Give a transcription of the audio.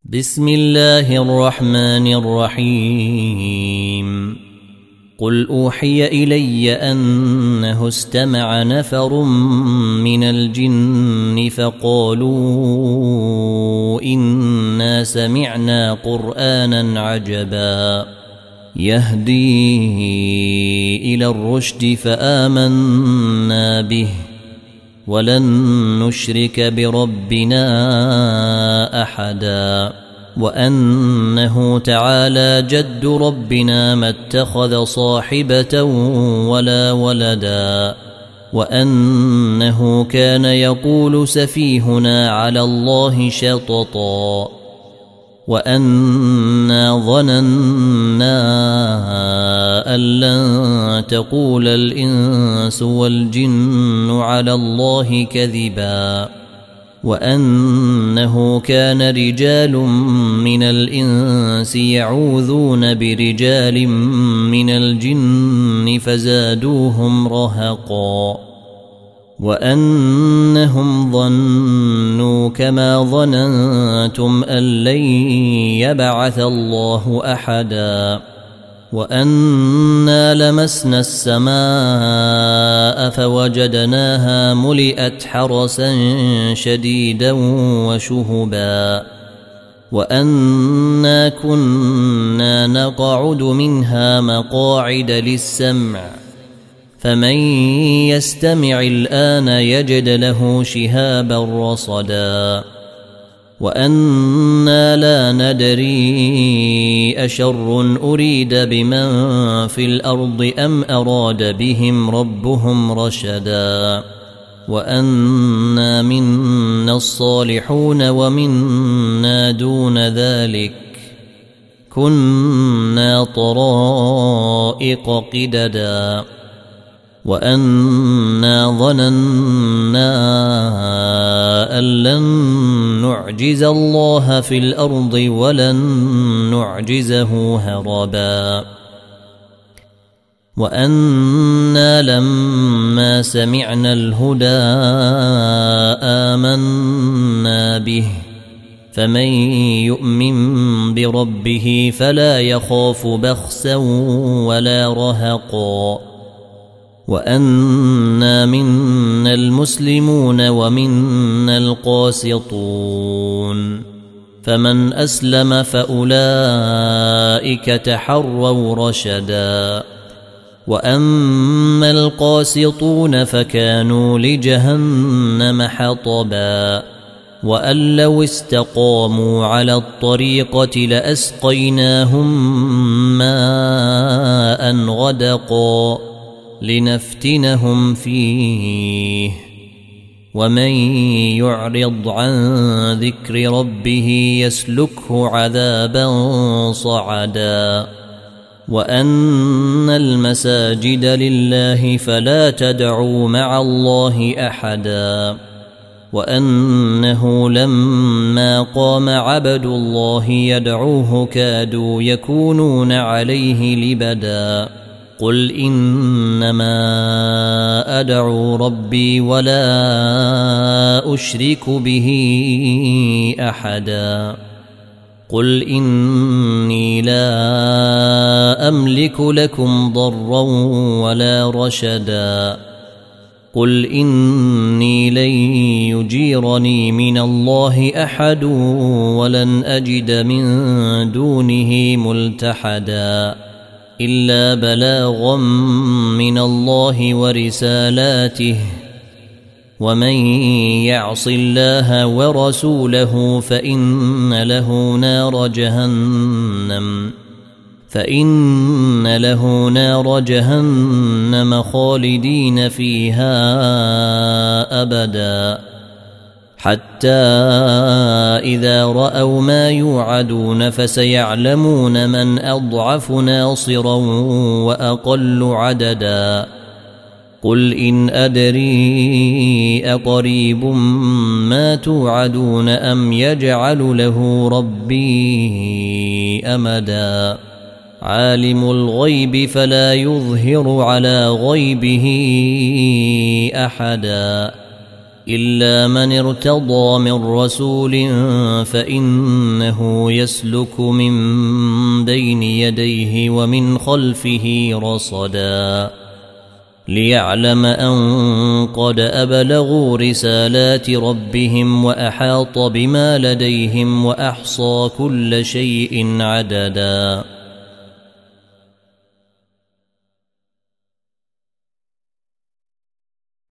بسم الله الرحمن الرحيم. قل أوحي إلي أنه استمع نفر من الجن فقالوا إنا سمعنا قرآنا عجبا يهدي إلى الرشد فآمنا به ولن نشرك بربنا أحدا وأنه تعالى جد ربنا ما اتخذ صاحبة ولا ولدا وأنه كان يقول سفيهنا على الله شططا وأنا ظننا أن لن تقول الإنس والجن على الله كذبا وأنه كان رجال من الإنس يعوذون برجال من الجن فزادوهم رهقا وأنهم ظنوا كما ظننتم أن لن يبعث الله أحدا وأنا لمسنا السماء فوجدناها ملئت حرسا شديدا وشهبا وأنا كنا نقعد منها مقاعد للسمع فمن يستمع الآن يجد له شهابا رصدا وأنا لا ندري أشر أريد بمن في الأرض أم أراد بهم ربهم رشدا وأنا منا الصالحون ومنا دون ذلك كنا طرائق قددا وأنا ظننا أن لن نعجز الله في الأرض ولن نعجزه هربا وأنا لما سمعنا الهدى آمنا به فمن يؤمن بربه فلا يخاف بخسا ولا رهقا وأنا منا المسلمون ومنا القاسطون فمن أسلم فأولئك تحروا رشدا وأما القاسطون فكانوا لجهنم حطبا وأن لو استقاموا على الطريقة لأسقيناهم ماء غدقا لنفتنهم فيه ومن يعرض عن ذكر ربه يسلكه عذابا صعدا وأن المساجد لله فلا تدعوا مع الله أحدا وأنه لما قام عبد الله يدعوه كادوا يكونون عليه لبدا قل إنما أدعو ربي ولا أشرك به أحدا قل إني لا أملك لكم ضرا ولا رشدا قل إني لن يجيرني من الله أحد ولن أجد من دونه ملتحدا إلا بلاغا من الله ورسالاته ومن يعص الله ورسوله فإن له نار جهنم خالدين فيها أبدا حتى إذا رأوا ما يوعدون فسيعلمون من أضعف ناصرا وأقل عددا قل إن أدري أقريب ما توعدون أم يجعل له ربي أمدا عالم الغيب فلا يظهر على غيبه أحدا إلا من ارتضى من رسول فإنه يسلك من بين يديه ومن خلفه رصدا ليعلم أن قد أبلغوا رسالات ربهم وأحاط بما لديهم وأحصى كل شيء عددا